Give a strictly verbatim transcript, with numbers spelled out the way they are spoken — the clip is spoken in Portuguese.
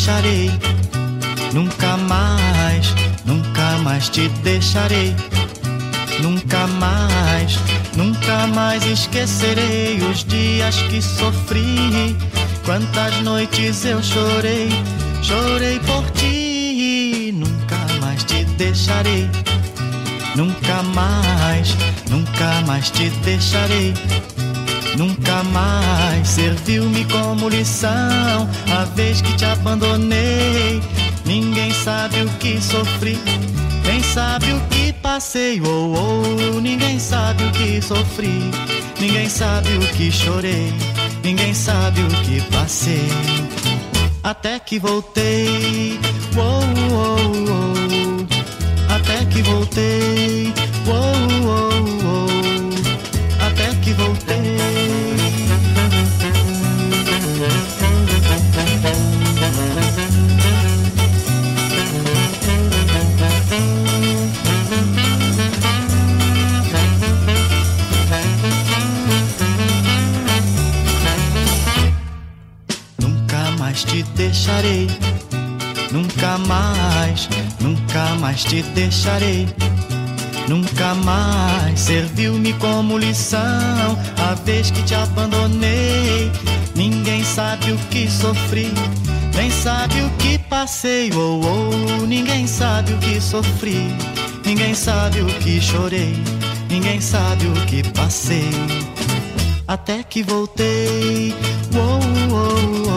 deixarei. Nunca mais, nunca mais te deixarei. Nunca mais, nunca mais esquecerei os dias que sofri. Quantas noites eu chorei, chorei por ti. Nunca mais te deixarei. Nunca mais, nunca mais te deixarei. Nunca mais serviu-me como lição a vez que te abandonei. Ninguém sabe o que sofri, nem sabe o que passei. Oh, oh, ninguém sabe o que sofri, ninguém sabe o que chorei, ninguém sabe o que passei. Até que voltei, oh, oh, oh. Até que voltei, oh, oh, oh. Até que voltei. Nunca mais te deixarei. Nunca mais, nunca mais te deixarei. Nunca mais serviu-me como lição a vez que te abandonei. Ninguém sabe o que sofri, nem sabe o que passei. Oh, oh, ninguém sabe o que sofri, ninguém sabe o que chorei, ninguém sabe o que passei. Até que voltei, oh, oh, oh.